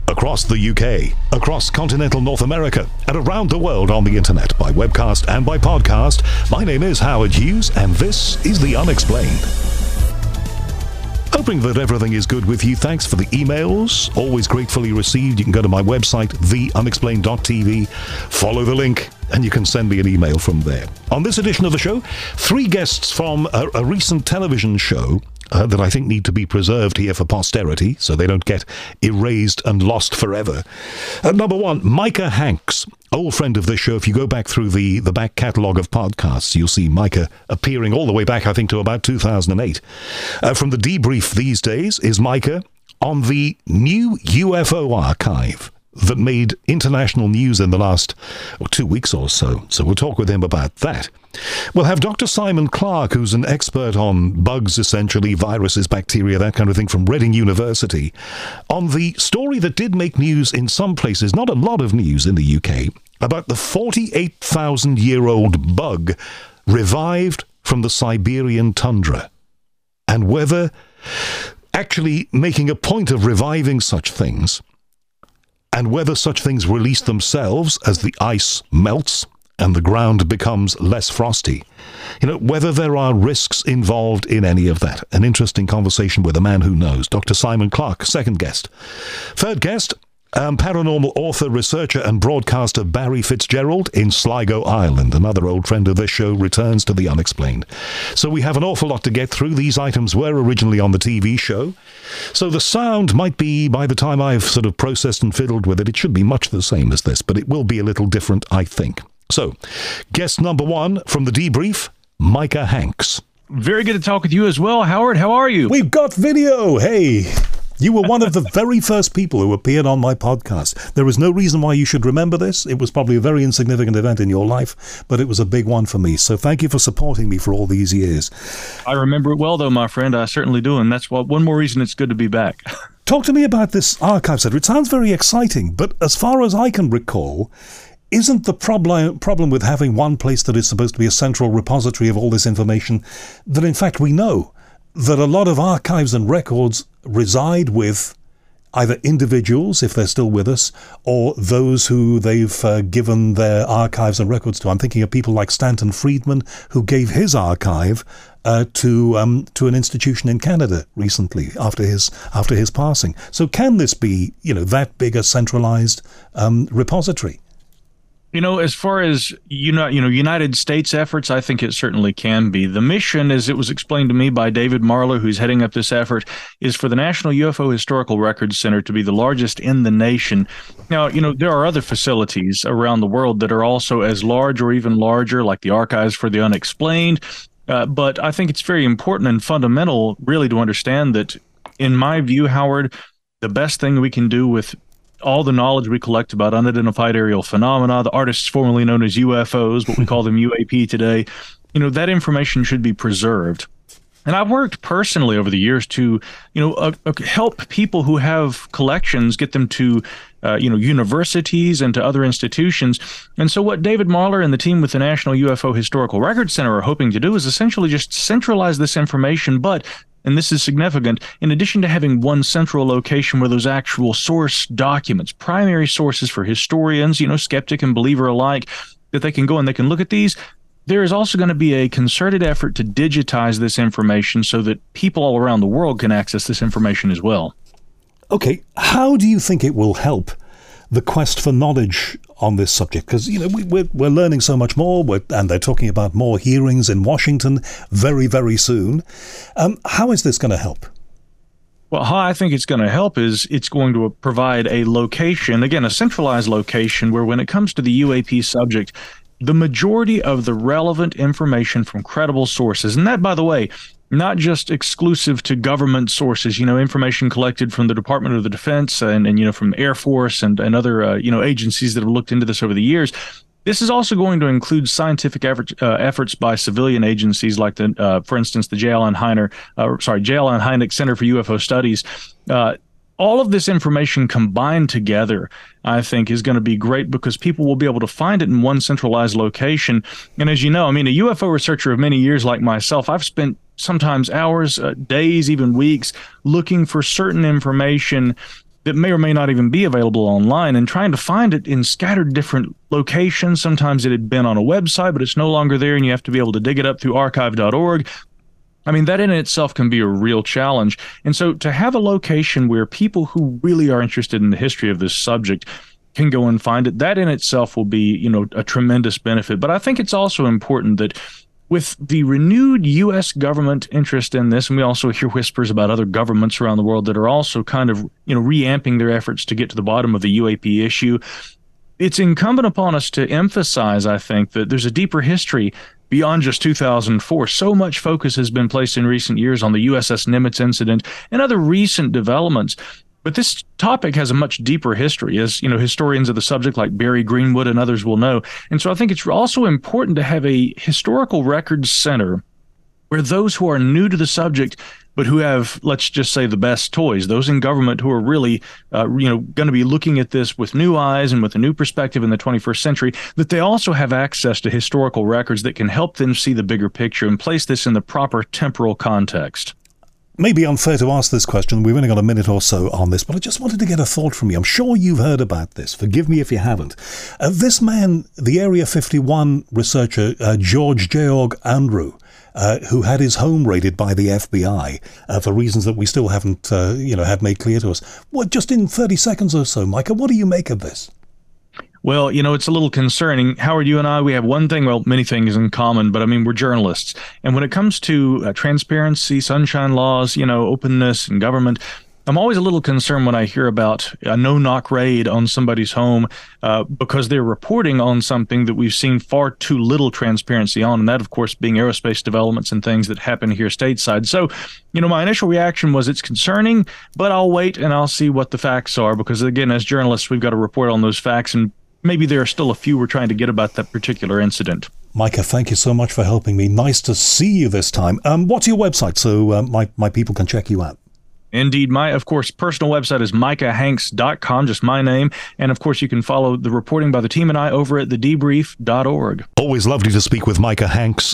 Across the UK, across continental North America, and around the world on the internet by webcast and by podcast, my name is Howard Hughes, and this is The Unexplained. Hoping that everything is good with you. Thanks for the emails. Always gratefully received. You can go to my website, theunexplained.tv, follow the link, and you can send me an email from there. On this edition of the show, 3 guests from a recent television show that I think need to be preserved here for posterity so they don't get erased and lost forever. Number 1, Micah Hanks, old friend of this show. If you go back through the back catalogue of podcasts, you'll see Micah appearing all the way back, I think, to about 2008. From the debrief these days is Micah on the new UFO archive that made international news in the last 2 weeks or so. So we'll talk with him about that. We'll have Dr. Simon Clarke, who's an expert on bugs, essentially, viruses, bacteria, that kind of thing, from Reading University, on the story that did make news in some places, not a lot of news in the UK, about the 48,000-year-old bug revived from the Siberian tundra, and whether actually making a point of reviving such things, and whether such things release themselves as the ice melts and the ground becomes less frosty. Whether there are risks involved in any of that. An interesting conversation with a man who knows. Dr. Simon Clarke, second guest. Third guest, paranormal author, researcher and broadcaster Barry Fitzgerald in Sligo, Ireland. Another old friend of this show returns to The Unexplained. So we have an awful lot to get through. These items were originally on the TV show. So the sound might be, by the time I've sort of processed and fiddled with it, it should be much the same as this, but it will be a little different, I think. So, guest number 1 from the debrief, Micah Hanks. Very good to talk with you as well, Howard. How are you? We've got video. Hey, you were one of the very first people who appeared on my podcast. There is no reason why you should remember this. It was probably a very insignificant event in your life, but it was a big one for me. So thank you for supporting me for all these years. I remember it well, though, my friend. I certainly do, and that's one more reason it's good to be back. Talk to me about this archive center. It sounds very exciting, but as far as I can recall, isn't the problem with having one place that is supposed to be a central repository of all this information that, in fact, we know that a lot of archives and records reside with either individuals, if they're still with us, or those who they've given their archives and records to? I'm thinking of people like Stanton Friedman, who gave his archive to an institution in Canada recently after his passing. So can this be, that big a centralized repository? As far as United States efforts, I think it certainly can be. The mission, as it was explained to me by David Marler, who's heading up this effort, is for the National UFO Historical Records Center to be the largest in the nation. Now, there are other facilities around the world that are also as large or even larger, like the Archives for the Unexplained. But I think it's very important and fundamental, really, to understand that, in my view, Howard, the best thing we can do with all the knowledge we collect about unidentified aerial phenomena, the artists formerly known as UFOs, but we call them UAP today, that information should be preserved. And I've worked personally over the years to, help people who have collections, get them to, universities and to other institutions. And so what David Marler and the team with the National UFO Historical Records Center are hoping to do is essentially just centralize this information, but, and this is significant, in addition to having one central location where those actual source documents, primary sources for historians, skeptic and believer alike, that they can go and they can look at these, there is also going to be a concerted effort to digitize this information so that people all around the world can access this information as well. Okay, how do you think it will help the quest for knowledge on this subject? Because, we're learning so much more, and they're talking about more hearings in Washington very, very soon. How is this going to help? Well, how I think it's going to help is it's going to provide a location, again, a centralized location, where when it comes to the UAP subject, the majority of the relevant information from credible sources, and that, by the way, not just exclusive to government sources, information collected from the Department of the Defense and from Air Force and other, agencies that have looked into this over the years. This is also going to include scientific efforts by civilian agencies like, for instance, the J. Allen Hynek Center for UFO Studies. All of this information combined together, I think, is going to be great because people will be able to find it in one centralized location. And as you know, a UFO researcher of many years like myself, I've spent sometimes hours, days, even weeks, looking for certain information that may or may not even be available online, and trying to find it in scattered different locations. Sometimes it had been on a website, but it's no longer there, and you have to be able to dig it up through archive.org. I mean, that in itself can be a real challenge. And so to have a location where people who really are interested in the history of this subject can go and find it, that in itself will be, a tremendous benefit. But I think it's also important that with the renewed U.S. government interest in this, and we also hear whispers about other governments around the world that are also kind of, reamping their efforts to get to the bottom of the UAP issue, it's incumbent upon us to emphasize, I think, that there's a deeper history beyond just 2004. So much focus has been placed in recent years on the USS Nimitz incident and other recent developments. But this topic has a much deeper history, as historians of the subject like Barry Greenwood and others will know. And so I think it's also important to have a historical records center where those who are new to the subject, but who have, let's just say, the best toys, those in government who are really, going to be looking at this with new eyes and with a new perspective in the 21st century, that they also have access to historical records that can help them see the bigger picture and place this in the proper temporal context. Maybe unfair to ask this question. We've only got a minute or so on this, but I just wanted to get a thought from you. I'm sure you've heard about this. Forgive me if you haven't. This man, the Area 51 researcher, George Andrew, who had his home raided by the FBI for reasons that we still haven't, had made clear to us. Well, just in 30 seconds or so, Micah, what do you make of this? Well, it's a little concerning. Howard, you and I, we have one thing, many things in common, but I mean, we're journalists. And when it comes to transparency, sunshine laws, openness and government, I'm always a little concerned when I hear about a no-knock raid on somebody's home because they're reporting on something that we've seen far too little transparency on, and that, of course, being aerospace developments and things that happen here stateside. So, my initial reaction was it's concerning, but I'll wait and I'll see what the facts are because, again, as journalists, we've got to report on those facts, and maybe there are still a few we're trying to get about that particular incident. Micah, thank you so much for helping me. Nice to see you this time. What's your website so my people can check you out? Indeed. My, of course, personal website is micahhanks.com, just my name. And, of course, you can follow the reporting by the team and I over at thedebrief.org. Always lovely to speak with Micah Hanks.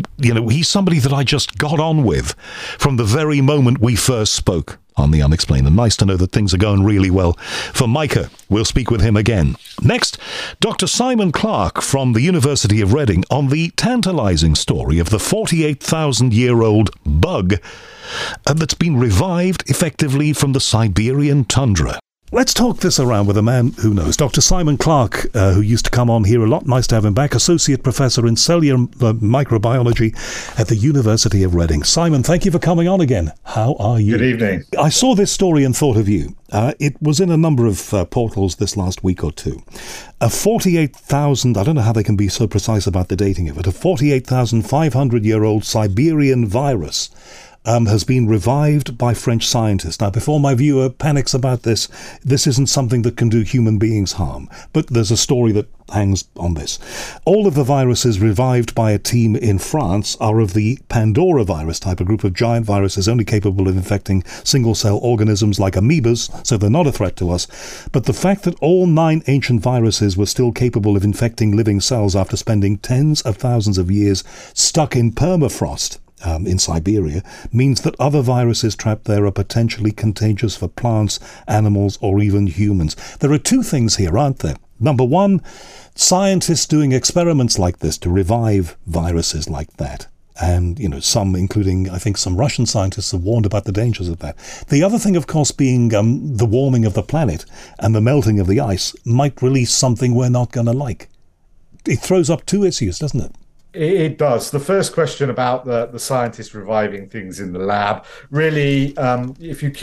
He's somebody that I just got on with from the very moment we first spoke on The Unexplained. And nice to know that things are going really well for Micah. We'll speak with him again. Next, Dr. Simon Clarke from the University of Reading on the tantalizing story of the 48,000-year-old bug that's been revived effectively from the Siberian tundra. Let's talk this around with a man who knows. Dr. Simon Clarke, who used to come on here a lot. Nice to have him back. Associate Professor in Cellular Microbiology at the University of Reading. Simon, thank you for coming on again. How are you? Good evening. I saw this story and thought of you. It was in a number of portals this last week or two. A 48,000, I don't know how they can be so precise about the dating of it, a 48,500-year-old Siberian virus has been revived by French scientists. Now, before my viewer panics about this isn't something that can do human beings harm, but there's a story that hangs on this. All of the viruses revived by a team in France are of the Pandora virus type, a group of giant viruses only capable of infecting single-cell organisms like amoebas, so they're not a threat to us. But the fact that all 9 ancient viruses were still capable of infecting living cells after spending tens of thousands of years stuck in permafrost in Siberia means that other viruses trapped there are potentially contagious for plants, animals, or even humans. There are 2 things here, aren't there? Number one, scientists doing experiments like this to revive viruses like that. And, some, including, I think, some Russian scientists have warned about the dangers of that. The other thing, of course, being the warming of the planet and the melting of the ice might release something we're not going to like. It throws up 2 issues, doesn't it? It does. The first question about the scientists reviving things in the lab, really, if you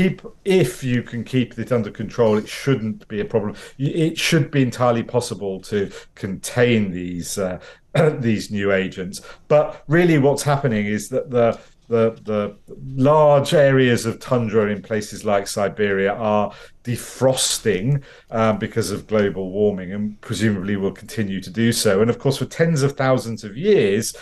can keep it under control, it shouldn't be a problem. It should be entirely possible to contain these new agents. But really what's happening is that the large areas of tundra in places like Siberia are defrosting because of global warming, and presumably will continue to do so. And of course, for tens of thousands of years,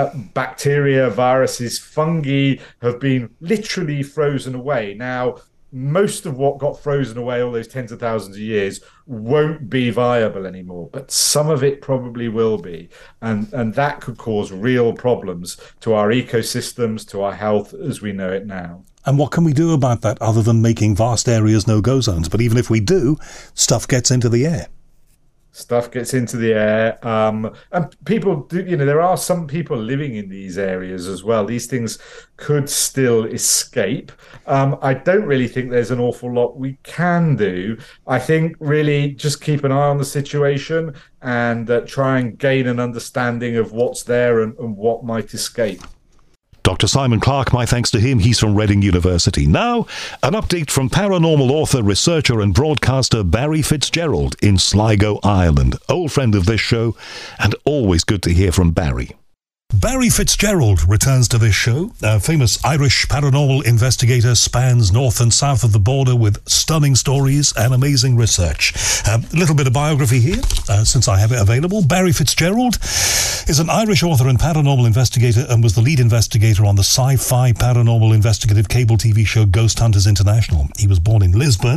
bacteria, viruses, fungi have been literally frozen away. Now, most of what got frozen away all those tens of thousands of years won't be viable anymore, but some of it probably will be. And that could cause real problems to our ecosystems, to our health as we know it now. And what can we do about that other than making vast areas no-go zones? But even if we do, stuff gets into the air. Stuff gets into the air, and people do. There are some people living in these areas as well. These things could still escape. I don't really think there's an awful lot we can do. I think really just keep an eye on the situation and try and gain an understanding of what's there and what might escape. Dr. Simon Clarke, my thanks to him. He's from Reading University. Now, an update from paranormal author, researcher and broadcaster Barry Fitzgerald in Sligo, Ireland. Old friend of this show, and always good to hear from Barry. Barry Fitzgerald returns to this show. A famous Irish paranormal investigator, spans north and south of the border with stunning stories and amazing research. A little bit of biography here, since I have it available. Barry Fitzgerald is an Irish author and paranormal investigator and was the lead investigator on the sci-fi paranormal investigative cable TV show Ghost Hunters International. He was born in Lisbon.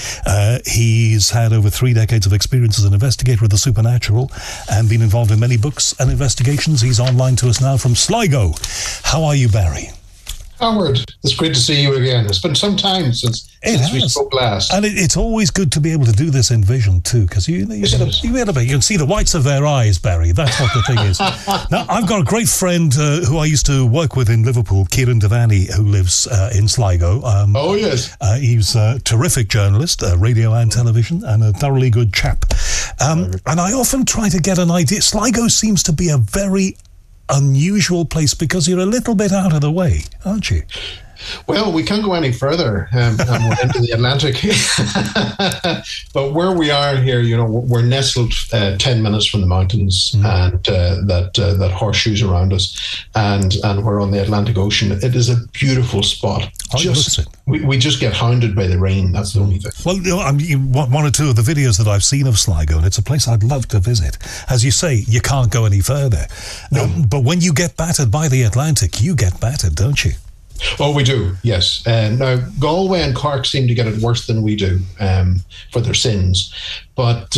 He's had over 3 decades of experience as an investigator of the supernatural and been involved in many books and investigations. He's online to us now from Sligo. How are you, Barry? Howard, it's great to see you again. It's been some time since we spoke last. And it's always good to be able to do this in vision too, because you can see the whites of their eyes, Barry. That's what the thing is. Now, I've got a great friend who I used to work with in Liverpool, Kieran Devaney, who lives in Sligo. Oh, yes. He's a terrific journalist, radio and television, and a thoroughly good chap. And I often try to get an idea. Sligo seems to be a very unusual place because you're a little bit out of the way, aren't you? Well, we can't go any further and we're into the Atlantic. But where we are here, we're nestled 10 minutes from the mountains and that horseshoes around us, and we're on the Atlantic Ocean. It is a beautiful spot. We just get hounded by the rain. That's the only thing. Well, one or two of the videos that I've seen of Sligo, and it's a place I'd love to visit. As you say, you can't go any further. No. But when you get battered by the Atlantic, you get battered, don't you? Oh, we do, yes. Now, Galway and Cork seem to get it worse than we do for their sins. But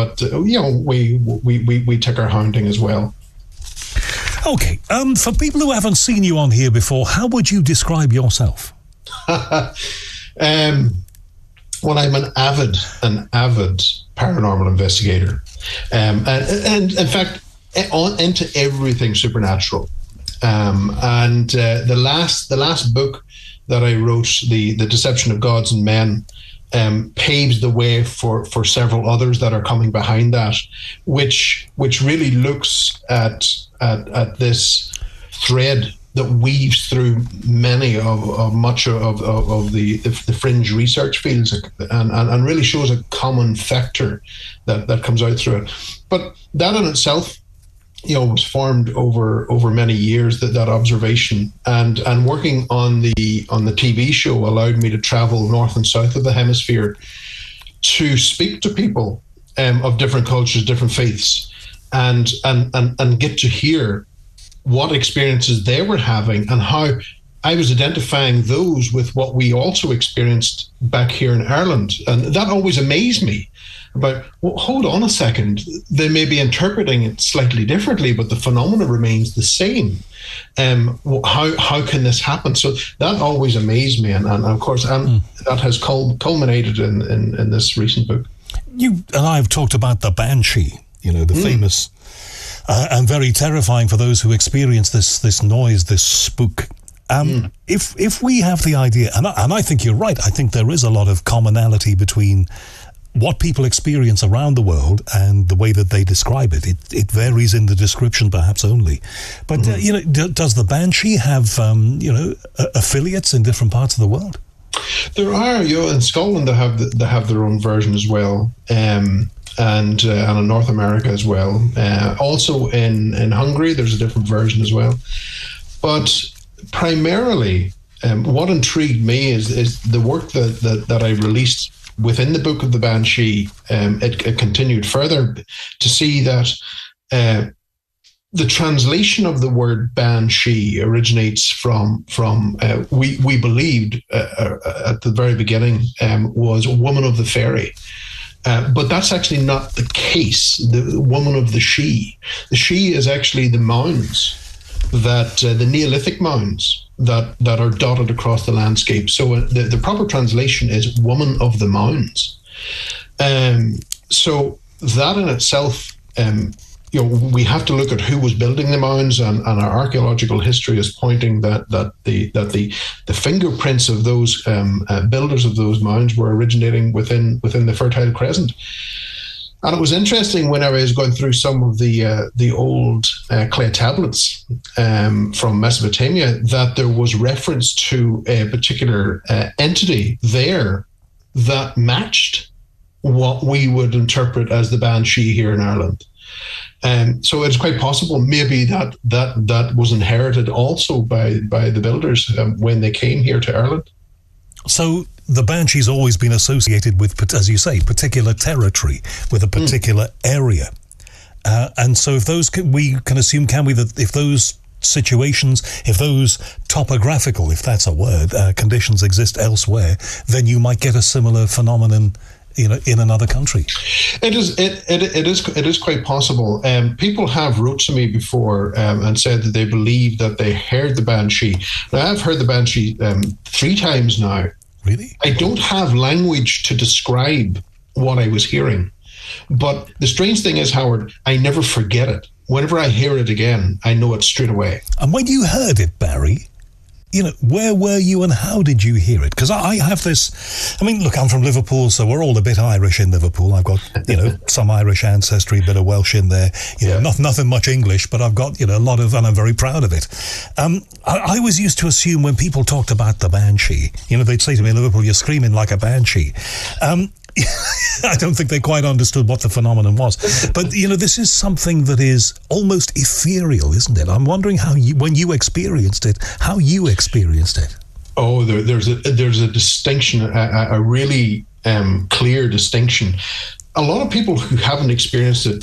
we take our hounding as well. Okay. For people who haven't seen you on here before, how would you describe yourself? Well, I'm an avid paranormal investigator, and in fact, into everything supernatural. And the last book that I wrote, the Deception of Gods and Men, paves the way for several others that are coming behind that, which really looks at this thread that weaves through many of much of the fringe research fields, and really shows a common factor that comes out through it. But that in itself, was formed over many years, that observation, and working on the TV show allowed me to travel north and south of the hemisphere to speak to people of different cultures, different faiths, and get to hear what experiences they were having and how I was identifying those with what we also experienced back here in Ireland. And that always amazed me. But hold on a second, they may be interpreting it slightly differently, but the phenomena remains the same. How can this happen? So that always amazed me, and of course, that has culminated in this recent book. You and I have talked about the Banshee, the famous and very terrifying for those who experience this noise, this spook. If we have the idea, and I think you're right, I think there is a lot of commonality between what people experience around the world and the way that they describe it. It varies in the description, perhaps only. But does the Banshee have affiliates in different parts of the world? There are. In Scotland they have their own version as well, and in North America as well. Also in Hungary there's a different version as well. But primarily, what intrigued me is the work that I released within the Book of the Banshee. It continued further to see that the translation of the word banshee originates from we believed at the very beginning was woman of the fairy. But that's actually not the case. The woman of the Sidhe. The Sidhe is actually the mounds that the Neolithic mounds that are dotted across the landscape. So the proper translation is woman of the mounds. So that in itself, we have to look at who was building the mounds, and our archaeological history is pointing that the fingerprints of those builders of those mounds were originating within the Fertile Crescent. And it was interesting when I was going through some of the old clay tablets from Mesopotamia that there was reference to a particular entity there that matched what we would interpret as the banshee here in Ireland. So it's quite possible maybe that was inherited also by the builders when they came here to Ireland. So the banshee's always been associated with, as you say, particular territory, with a particular area. And so if those, we can assume, can we, that if those situations, if those topographical, if that's a word, conditions exist elsewhere, then you might get a similar phenomenon in another country. It is quite possible. People have wrote to me before and said that they believe that they heard the banshee. Now, I've heard the banshee 3 times now. Really? I don't have language to describe what I was hearing. But the strange thing is, Howard, I never forget it. Whenever I hear it again, I know it straight away. And when you heard it, Barry, where were you and how did you hear it? Because I have this, look, I'm from Liverpool, so we're all a bit Irish in Liverpool. I've got, some Irish ancestry, a bit of Welsh in there, nothing much English, but I've got, a lot of, and I'm very proud of it. I always used to assume when people talked about the banshee, they'd say to me in Liverpool, you're screaming like a banshee. I don't think they quite understood what the phenomenon was. But, this is something that is almost ethereal, isn't it? I'm wondering when you experienced it, how you experienced it. Oh, there's a distinction, a really clear distinction. A lot of people who haven't experienced it,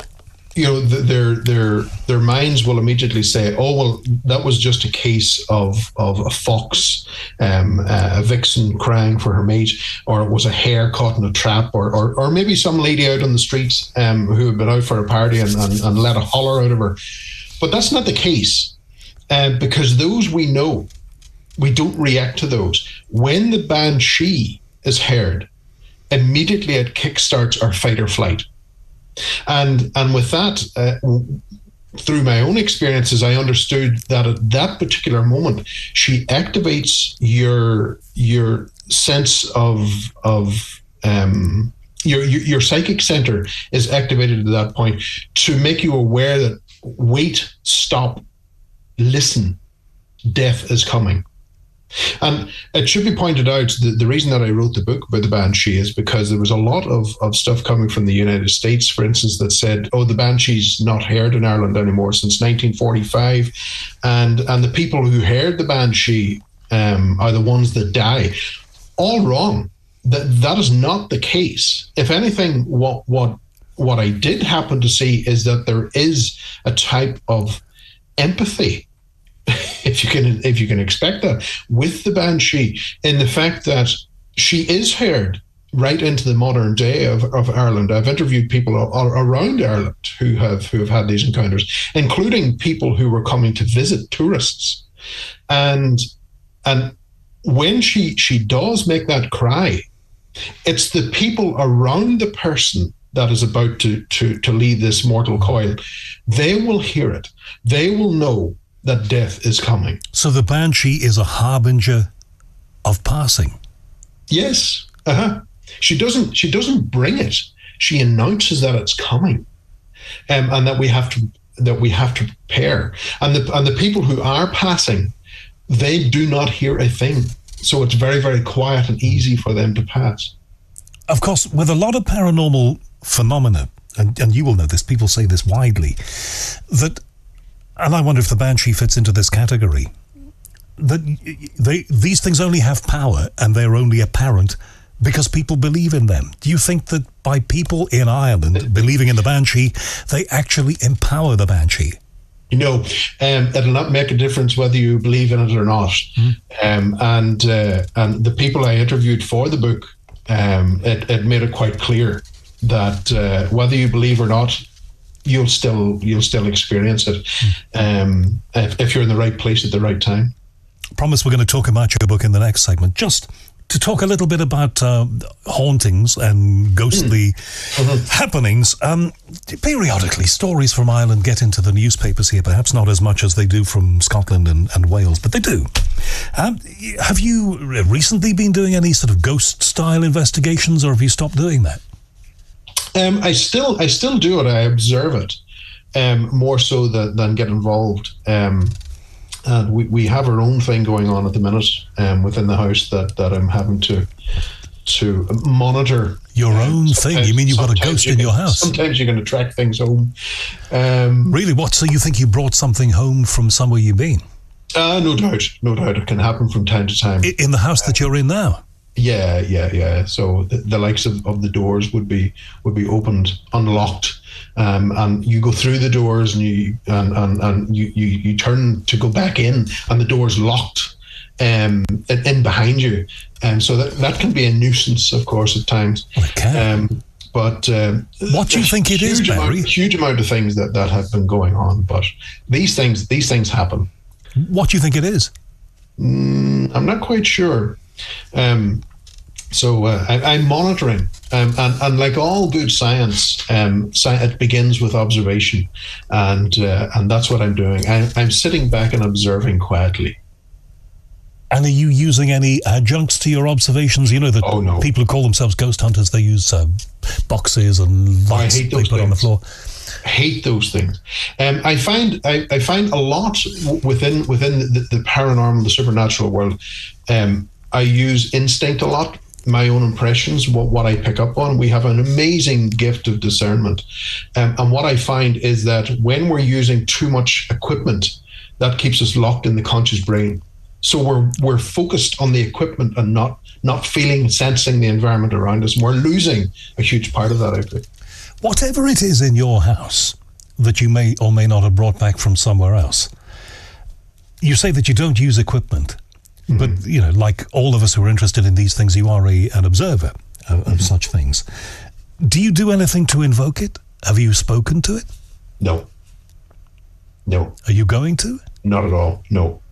their minds will immediately say, "Oh, well, that was just a case of a fox, a vixen crying for her mate, or it was a hare caught in a trap, or maybe some lady out on the streets who had been out for a party and let a holler out of her." But that's not the case, because those we know, we don't react to those. When the banshee is heard, immediately it kickstarts our fight or flight. And with that, through my own experiences, I understood that at that particular moment, she activates your sense of your psychic center is activated at that point to make you aware that wait, stop, listen, death is coming. And it should be pointed out that the reason that I wrote the book about the banshee is because there was a lot of stuff coming from the United States, for instance, that said, oh, the banshee's not heard in Ireland anymore since 1945. And the people who heard the banshee are the ones that die. All wrong. That is not the case. If anything, what I did happen to see is that there is a type of empathy, if you can expect that, with the banshee, in the fact that she is heard right into the modern day of Ireland. I've interviewed people all around Ireland who have had these encounters, including people who were coming to visit tourists. And when she does make that cry, it's the people around the person that is about to leave this mortal coil. They will hear it. They will know that death is coming. So the banshee is a harbinger of passing. Yes. She doesn't bring it. She announces that it's coming, and that we have to prepare. And the people who are passing, they do not hear a thing. So it's very, very quiet and easy for them to pass. Of course, with a lot of paranormal phenomena, and you will know this, people say this widely, and I wonder if the banshee fits into this category, that these things only have power and they're only apparent because people believe in them. Do you think that by people in Ireland believing in the banshee, they actually empower the banshee? It'll not make a difference whether you believe in it or not. And the people I interviewed for the book, it made it quite clear that whether you believe or not, you'll still experience it if you're in the right place at the right time. Promise we're going to talk about your book in the next segment. Just to talk a little bit about hauntings and ghostly happenings. Periodically, stories from Ireland get into the newspapers here, perhaps not as much as they do from Scotland and Wales, but they do. Have you recently been doing any sort of ghost-style investigations, or have you stopped doing that? I still do it. I observe it more so than get involved. And we have our own thing going on at the minute within the house that I'm having to monitor. Your own thing? You mean you've got a ghost in your house? Sometimes you're going to track things home. Really? What? So you think you brought something home from somewhere you've been? No doubt. It can happen from time to time. In the house that you're in now? Yeah. So the likes of the doors would be opened, unlocked. And you go through the doors and you turn to go back in, and the door's locked in behind you, and so that can be a nuisance, of course, at times. Well, it can. But what do you think it is, Barry? Huge amount of things that have been going on, but these things happen. What do you think it is? I'm not quite sure. So I'm monitoring, and like all good science, it begins with observation, and that's what I'm doing. I'm sitting back and observing quietly. And are you using any adjuncts to your observations? You know that people who call themselves ghost hunters, they use boxes and lights they put on the floor. I hate those things. I find a lot within the paranormal, the supernatural world. I use instinct a lot. My own impressions, what I pick up on. We have an amazing gift of discernment. And what I find is that when we're using too much equipment, that keeps us locked in the conscious brain. So we're focused on the equipment and not feeling, sensing the environment around us. And we're losing a huge part of that, I think. Whatever it is in your house that you may or may not have brought back from somewhere else, you say that you don't use equipment. But, like all of us who are interested in these things, you are an observer of such things. Do you do anything to invoke it? Have you spoken to it? No. Are you going to? Not at all, no.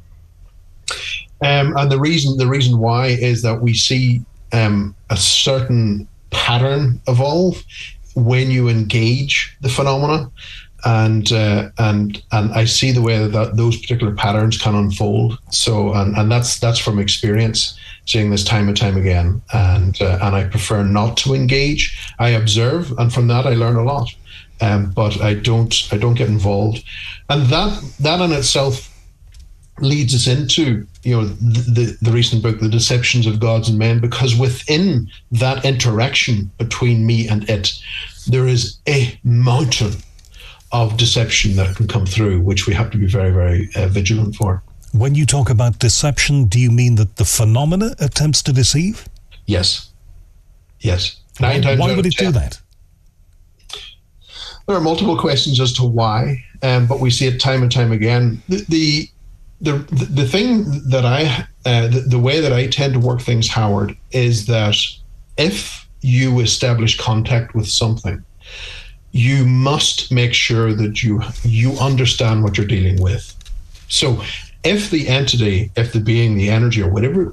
And the reason why is that we see a certain pattern evolve when you engage the phenomena. And I see the way that those particular patterns can unfold. So and that's from experience, seeing this time and time again. And I prefer not to engage. I observe, and from that I learn a lot. But I don't get involved. And that in itself leads us into the recent book, The Deceptions of Gods and Men, because within that interaction between me and it, there is a mountain of deception that can come through, which we have to be very, very vigilant for. When you talk about deception, do you mean that the phenomena attempts to deceive? Yes. 9 times why would it 10. Do that? There are multiple questions as to why, but we see it time and time again. The thing that the way that I tend to work things, Howard, is that if you establish contact with something, you must make sure that you understand what you're dealing with. So if the entity, if the being, the energy, or whatever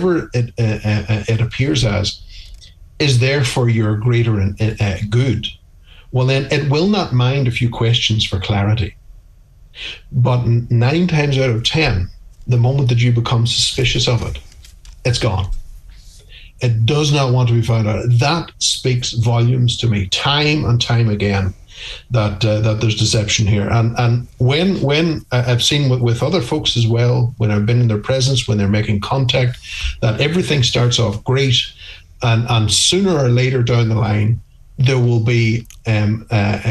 it appears as, is there for your greater good, well, then it will not mind a few questions for clarity. But 9 times out of 10, the moment that you become suspicious of it, it's gone. It does not want to be found out. That speaks volumes to me, time and time again, that there's deception here. And when I've seen with other folks as well, when I've been in their presence, when they're making contact, that everything starts off great, and sooner or later down the line, there will be an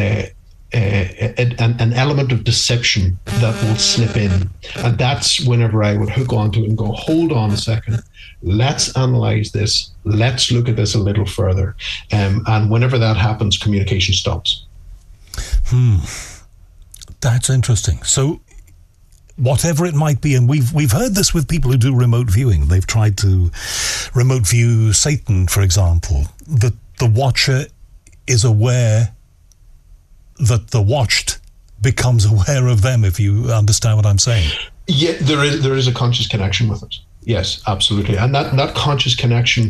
element of deception that will slip in. And that's whenever I would hook onto it and go, hold on a second, let's analyze this, let's look at this a little further. And whenever that happens, communication stops. That's interesting. So whatever it might be, and we've heard this with people who do remote viewing. They've tried to remote view Satan, for example, that the watcher is aware that the watched becomes aware of them, if you understand what I'm saying. Yeah, there is a conscious connection with it. Yes, absolutely. And that conscious connection,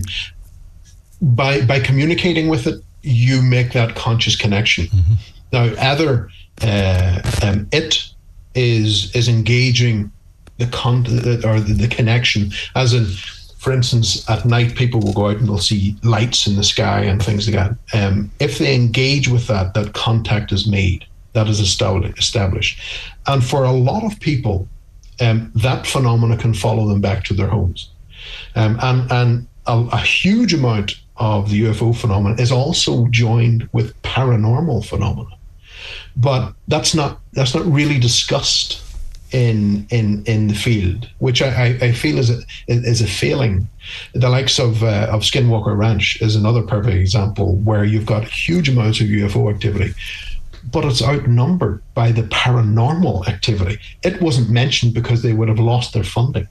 by communicating with it, you make that conscious connection. Mm-hmm. Now, either it is engaging the connection, as in, for instance, at night people will go out and they'll see lights in the sky and things like that. If they engage with that contact is made, that is established. And for a lot of people, that phenomena can follow them back to their homes. And a huge amount of the UFO phenomenon is also joined with paranormal phenomena. But that's not really discussed in the field, which I feel is a failing. The likes of Skinwalker Ranch is another perfect example where you've got huge amounts of UFO activity, but it's outnumbered by the paranormal activity. It wasn't mentioned because they would have lost their funding.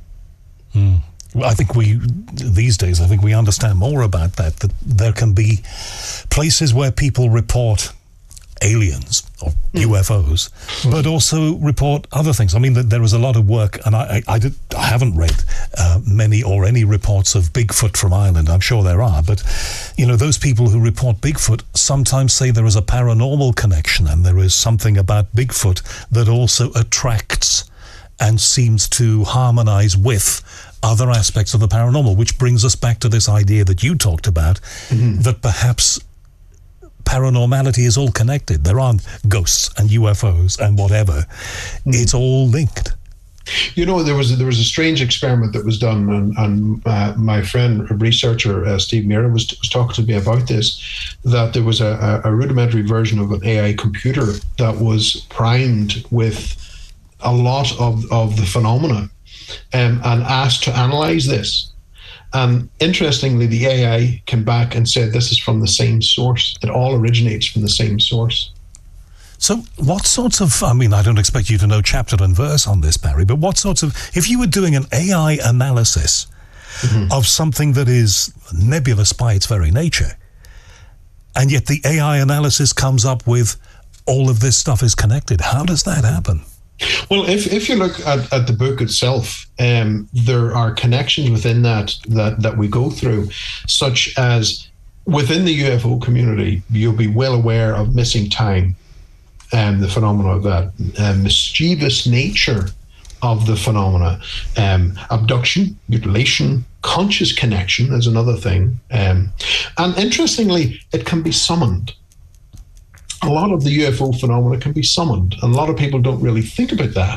I think these days we understand more about that there can be places where people report aliens or UFOs, but also report other things. I mean, there is a lot of work, and I haven't read many or any reports of Bigfoot from Ireland. I'm sure there are, but those people who report Bigfoot sometimes say there is a paranormal connection, and there is something about Bigfoot that also attracts and seems to harmonize with other aspects of the paranormal, which brings us back to this idea that you talked about, that perhaps paranormality is all connected. There aren't ghosts and UFOs and whatever. It's all linked. There was a strange experiment that was done, and my friend, researcher Steve Mira, was talking to me about this, that there was a rudimentary version of an AI computer that was primed with a lot of the phenomena and asked to analyze this. And interestingly, the AI came back and said this is from the same source. It all originates from the same source. So what sorts of, I don't expect you to know chapter and verse on this, Barry, but what sorts of, if you were doing an AI analysis of something that is nebulous by its very nature, and yet the AI analysis comes up with all of this stuff is connected, how does that happen? Well, if you look at the book itself, there are connections within that we go through, such as within the UFO community, you'll be well aware of missing time and the phenomena of that, mischievous nature of the phenomena, abduction, mutilation, conscious connection is another thing. And interestingly, it can be summoned. A lot of the UFO phenomena can be summoned, and a lot of people don't really think about that.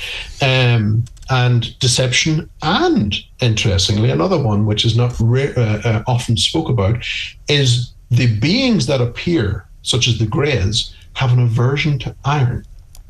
And deception, and interestingly, another one which is not often spoke about, is the beings that appear, such as the Greys, have an aversion to iron.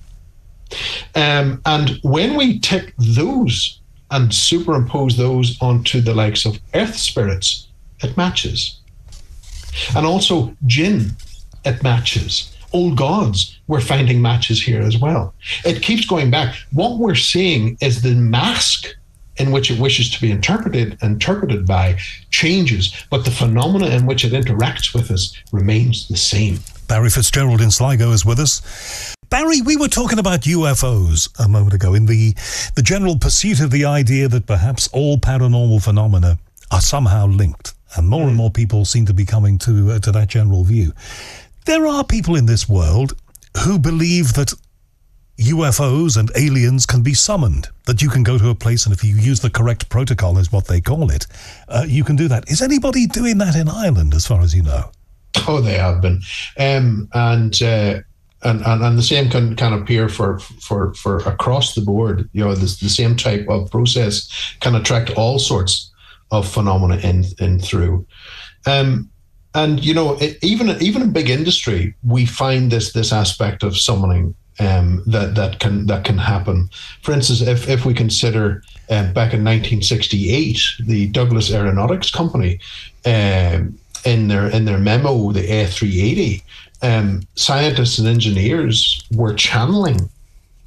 And when we take those and superimpose those onto the likes of earth spirits, it matches. And also jinn, it matches. Old gods, we're finding matches here as well. It keeps going back. What we're seeing is the mask in which it wishes to be interpreted by changes, but the phenomena in which it interacts with us remains the same. Barry Fitzgerald in Sligo is with us. Barry, we were talking about UFOs a moment ago in the general pursuit of the idea that perhaps all paranormal phenomena are somehow linked, and more people seem to be coming to that general view. There are people in this world who believe that UFOs and aliens can be summoned, that you can go to a place and if you use the correct protocol, is what they call it, you can do that. Is anybody doing that in Ireland, as far as you know? Oh, they have been. And the same can appear for across the board. The same type of process can attract all sorts of phenomena in through. And even in big industry, we find this aspect of summoning that can happen. For instance, if we consider back in 1968, the Douglas Aeronautics Company, in their memo, the A380, scientists and engineers were channeling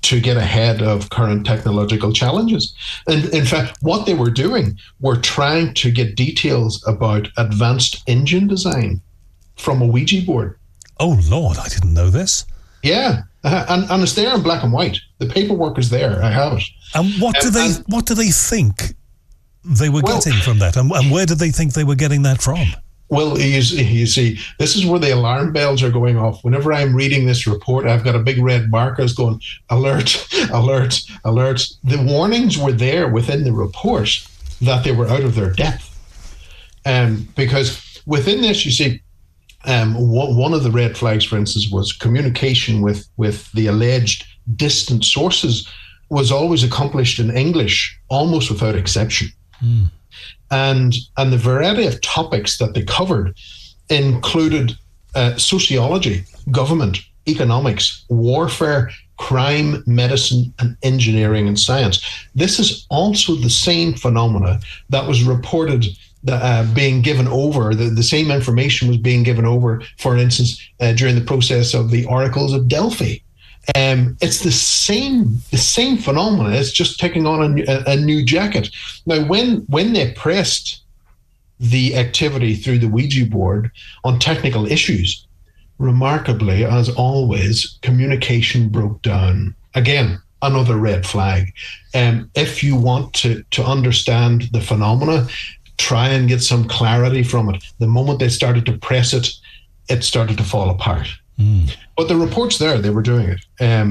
to get ahead of current technological challenges. And in fact, what they were doing were trying to get details about advanced engine design from a Ouija board. Oh, Lord, I didn't know this. Yeah, and it's there in black and white. The paperwork is there. I have it. And what do they think they were getting from that? And where did they think they were getting that from? Well, you see, this is where the alarm bells are going off. Whenever I'm reading this report, I've got a big red marker going, alert, alert, alert. The warnings were there within the report that they were out of their depth. Because within this, you see, one of the red flags, for instance, was communication with the alleged distant sources was always accomplished in English, almost without exception. Mm. And the variety of topics that they covered included sociology, government, economics, warfare, crime, medicine, and engineering and science. This is also the same phenomena that was reported being given over. The same information was being given over, for instance, during the process of the oracles of Delphi. It's the same phenomena. It's just taking on a new jacket. Now, when they pressed the activity through the Ouija board on technical issues, remarkably, as always, communication broke down. Again, another red flag. If you want to understand the phenomena, try and get some clarity from it. The moment they started to press it, it started to fall apart. Mm. But the report's there; they were doing it,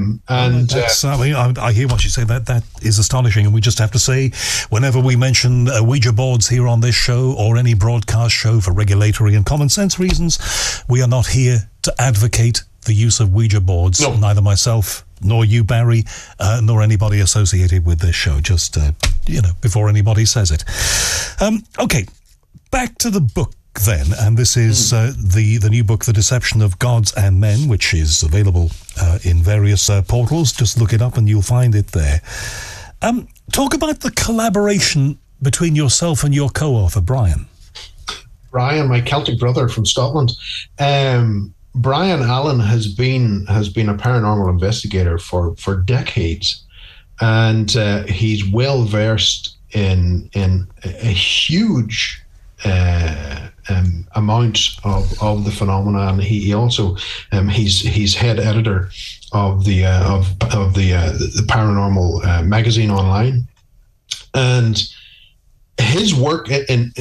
I hear what you say. That is astonishing, and we just have to say, whenever we mention Ouija boards here on this show or any broadcast show for regulatory and common sense reasons, we are not here to advocate the use of Ouija boards. No. Neither myself nor you, Barry, nor anybody associated with this show. Just before anybody says it. Okay, back to the book. Then, and this is the new book, The Deception of Gods and Men, which is available in various portals. Just look it up and you'll find it there. Talk about the collaboration between yourself and your co-author, Brian. Brian, my Celtic brother from Scotland. Brian Allen has been a paranormal investigator for decades, and he's well versed in a huge amount of the phenomena, and he also he's head editor of the paranormal magazine online, and his work and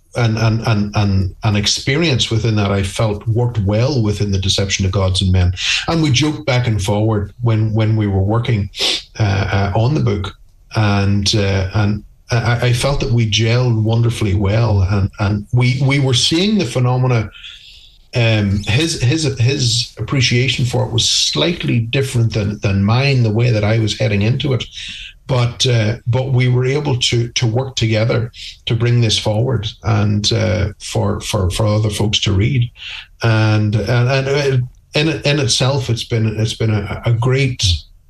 experience within that, I felt, worked well within the Deception of Gods and Men. And we joked back and forward when we were working on the book, and I felt that we gelled wonderfully well, and we were seeing the phenomena. His appreciation for it was slightly different than mine, the way that I was heading into it, but we were able to work together to bring this forward and for other folks to read, and in itself, it's been a great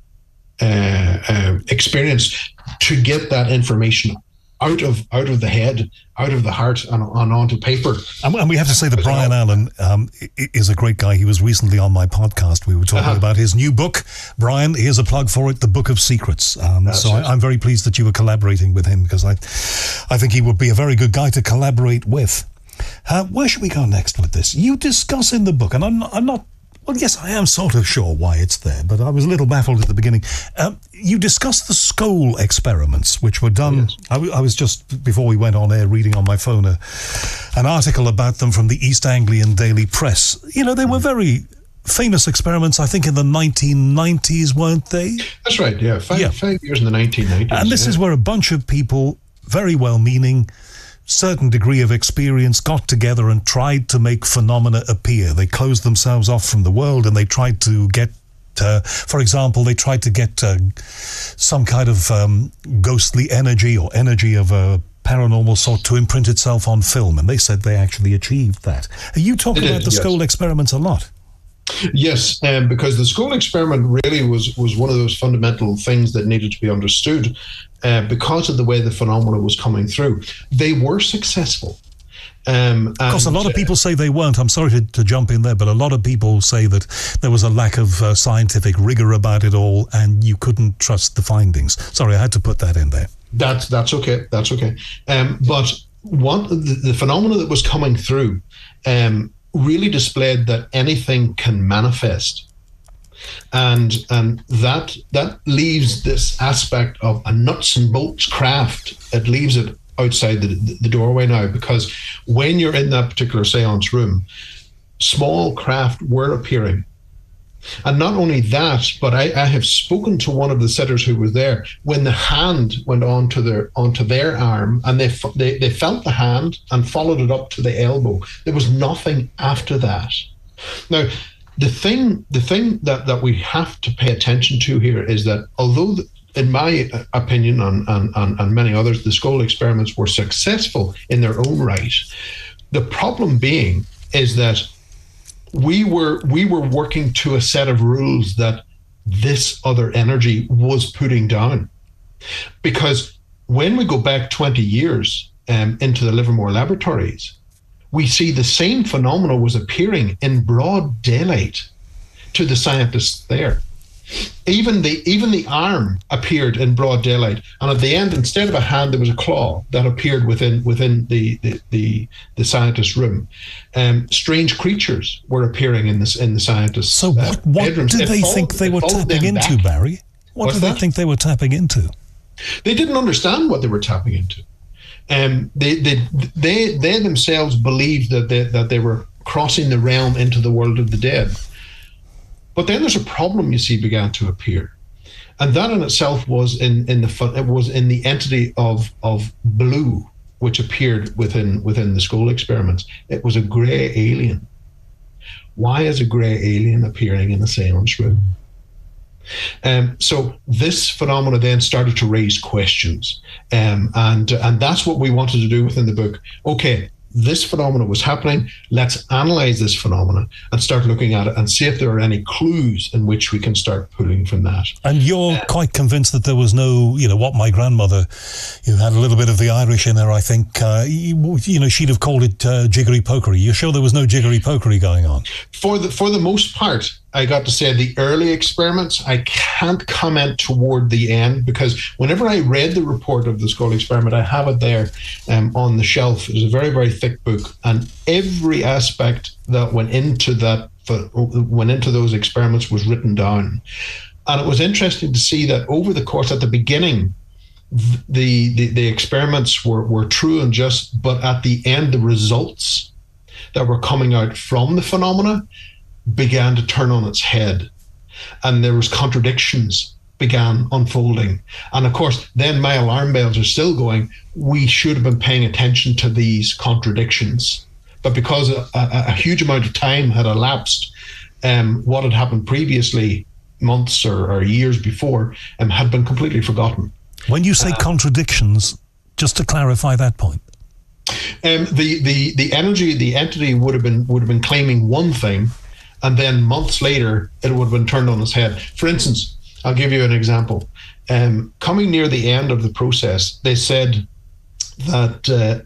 experience to get that information out of the head, out of the heart, and onto paper. And we have to say that Brian Allen is a great guy. He was recently on my podcast. We were talking about his new book. Brian, here's a plug for it, The Book of Secrets. I'm very pleased that you were collaborating with him, because I think he would be a very good guy to collaborate with. Where should we go next with this? You discuss in the book, and I'm not. Well, yes, I am sort of sure why it's there, but I was a little baffled at the beginning. You discussed the Scole experiments, which were done. Yes. I was just, before we went on air, reading on my phone an article about them from the East Anglian Daily Press. They were very famous experiments, I think, in the 1990s, weren't they? That's right, yeah. Five years in the 1990s. And this is where a bunch of people, very well-meaning, certain degree of experience, got together and tried to make phenomena appear. They closed themselves off from the world, and they tried to get, for example, some kind of ghostly energy or energy of a paranormal sort to imprint itself on film, and they said they actually achieved that. You talk about the Scole experiments a lot. Yes, because the Scole experiment really was one of those fundamental things that needed to be understood because of the way the phenomena was coming through. They were successful. Of course, a lot of people say they weren't. I'm sorry to jump in there, but a lot of people say that there was a lack of scientific rigor about it all, and you couldn't trust the findings. Sorry, I had to put that in there. That's okay. That's okay. But the phenomena that was coming through really displayed that anything can manifest. And that leaves this aspect of a nuts and bolts craft. It leaves it outside the doorway now, because when you're in that particular seance room, small craft were appearing. And not only that, but I have spoken to one of the sitters who was there. When the hand went onto their arm, and they felt the hand and followed it up to the elbow, there was nothing after that. Now, the thing that we have to pay attention to here is that although, in my opinion and many others, the Scole experiments were successful in their own right, the problem being is that we were working to a set of rules that this other energy was putting down. Because when we go back 20 years into the Livermore laboratories, we see the same phenomena was appearing in broad daylight to the scientists there. Even the arm appeared in broad daylight, and at the end, instead of a hand, there was a claw that appeared within the scientist's room. Strange creatures were appearing in the scientist's. So what did they think they were tapping into, Barry? What did they think they were tapping into? They didn't understand what they were tapping into. They themselves believed that they were crossing the realm into the world of the dead. But then there's a problem, you see, began to appear, and that in itself was in the entity of blue, which appeared within the Scole experiments. It was a grey alien. Why is a grey alien appearing in a seance room? So this phenomena then started to raise questions, and that's what we wanted to do within the book. Okay, this phenomena was happening. Let's analyze this phenomena and start looking at it and see if there are any clues in which we can start pulling from that. And you're quite convinced that there was no, what my grandmother, who had a little bit of the Irish in her, I think, she'd have called it jiggery-pokery. You're sure there was no jiggery-pokery going on? For the most part, I got to say the early experiments, I can't comment toward the end, because whenever I read the report of the Scole experiment, I have it there on the shelf. It was a very, very thick book, and every aspect that went into those experiments was written down. And it was interesting to see that over the course, at the beginning, the experiments were true and just, but at the end, the results that were coming out from the phenomena began to turn on its head, and there was contradictions began unfolding. And of course, then my alarm bells are still going. We should have been paying attention to these contradictions, but because a huge amount of time had elapsed, what had happened previously, months or years before, had been completely forgotten. When you say contradictions, just to clarify that point. The entity would have been claiming one thing, and then months later, it would have been turned on its head. For instance, I'll give you an example. Coming near the end of the process, they said that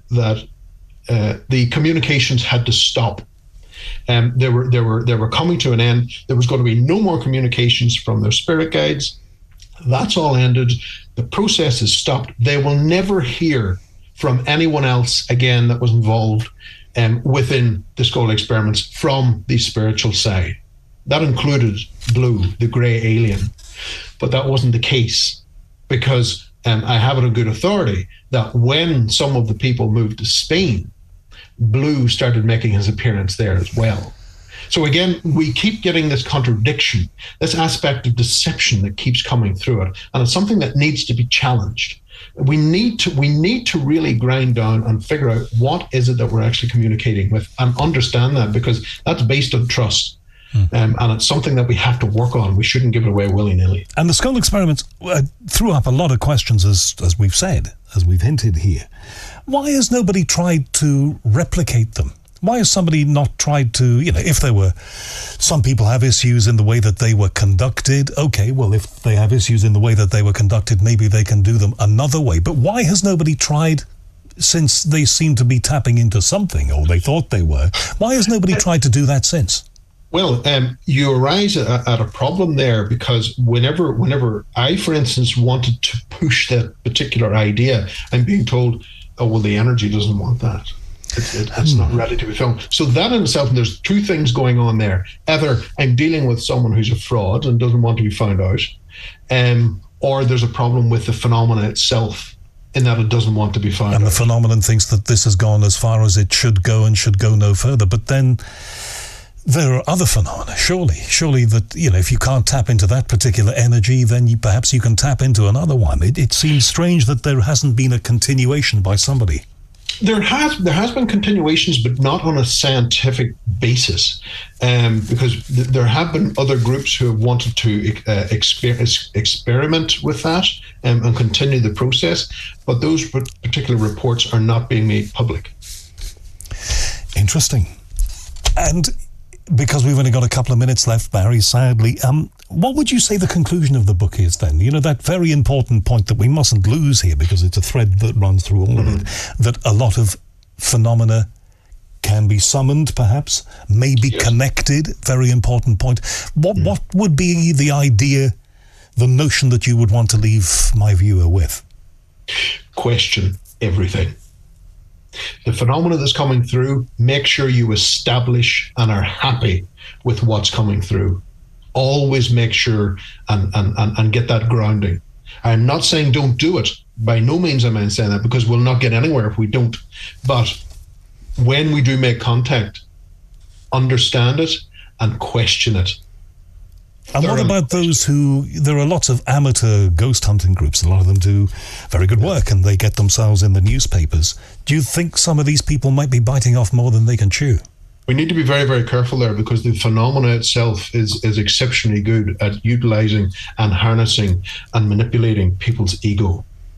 the communications had to stop. They were coming to an end. There was going to be no more communications from their spirit guides. That's all ended. The process is stopped. They will never hear from anyone else again that was involved within the Scole experiments from the spiritual side. That included Blue, the grey alien. But that wasn't the case, because I have it on good authority that when some of the people moved to Spain, Blue started making his appearance there as well. So again, we keep getting this contradiction, this aspect of deception that keeps coming through it. And it's something that needs to be challenged. We need to really grind down and figure out what is it that we're actually communicating with, and understand that, because that's based on trust. And it's something that we have to work on. We shouldn't give it away willy-nilly. And the Scole experiments threw up a lot of questions, as we've said, as we've hinted here. Why has nobody tried to replicate them? Why has somebody not tried to, if there were, some people have issues in the way that they were conducted. Okay, well, if they have issues in the way that they were conducted, maybe they can do them another way. But why has nobody tried since they seem to be tapping into something, or they thought they were. Why has nobody tried to do that since? Well, you arise at a problem there, because whenever I, for instance, wanted to push that particular idea, I'm being told, oh, well, the energy doesn't want that. It's not ready to be filmed. So that in itself, and there's two things going on there. Either I'm dealing with someone who's a fraud and doesn't want to be found out, or there's a problem with the phenomena itself in that it doesn't want to be found out. And the phenomenon thinks that this has gone as far as it should go and should go no further. But then there are other phenomena, surely that, if you can't tap into that particular energy, then perhaps you can tap into another one. It seems strange that there hasn't been a continuation by somebody. There has been continuations, but not on a scientific basis, because there have been other groups who have wanted to experiment with that and continue the process, but those particular reports are not being made public. Interesting. And because we've only got a couple of minutes left, Barry, sadly, what would you say the conclusion of the book is then? That very important point that we mustn't lose here, because it's a thread that runs through all of it, that a lot of phenomena can be summoned, perhaps, may be connected, very important point. What would be the idea, the notion that you would want to leave my viewer with? Question everything. The phenomena that's coming through, make sure you establish and are happy with what's coming through. Always make sure and get that grounding. I'm not saying don't do it. By no means am I saying that, because we'll not get anywhere if we don't. But when we do make contact, understand it and question it. And what about those there are lots of amateur ghost hunting groups. A lot of them do very good work and they get themselves in the newspapers. Do you think some of these people might be biting off more than they can chew? We need to be very, very careful there, because the phenomena itself is exceptionally good at utilizing and harnessing and manipulating people's ego.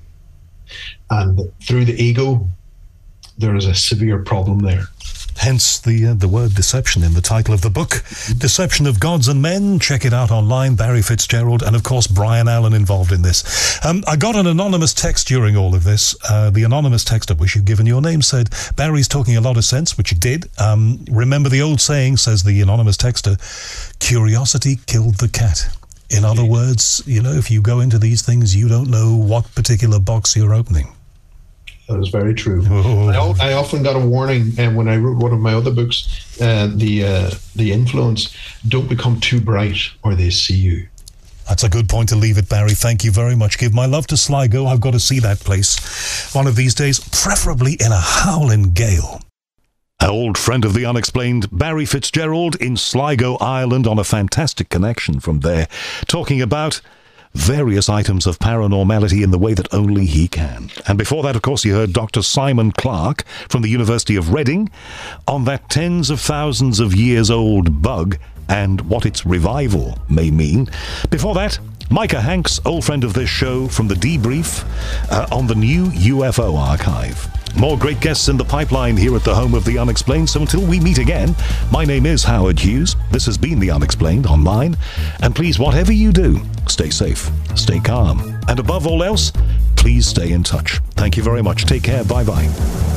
And through the ego, there is a severe problem there. Hence the word deception in the title of the book. Deception of Gods and Men. Check it out online. Barry Fitzgerald, and of course Brian Allen involved in this. I got an anonymous text during all of this. The anonymous texter, which you've given your name, said, Barry's talking a lot of sense, which he did. Remember the old saying, says the anonymous texter, curiosity killed the cat. In other words, if you go into these things, you don't know what particular box you're opening. That is very true. I often got a warning, and when I wrote one of my other books, the Influence, don't become too bright or they see you. That's a good point to leave it, Barry. Thank you very much. Give my love to Sligo. I've got to see that place one of these days, preferably in a howling gale. Our old friend of the unexplained, Barry Fitzgerald, in Sligo, Ireland, on a fantastic connection from there, talking about various items of paranormality in the way that only he can. And before that, of course, you heard Dr. Simon Clarke from the University of Reading on that tens of thousands of years old bug and what its revival may mean. Before that, Micah Hanks, old friend of this show, from the Debrief on the new UFO archive. More great guests in the pipeline here at the home of The Unexplained. So until we meet again, my name is Howard Hughes. This has been The Unexplained online. And please, whatever you do, stay safe, stay calm. And above all else, please stay in touch. Thank you very much. Take care. Bye-bye.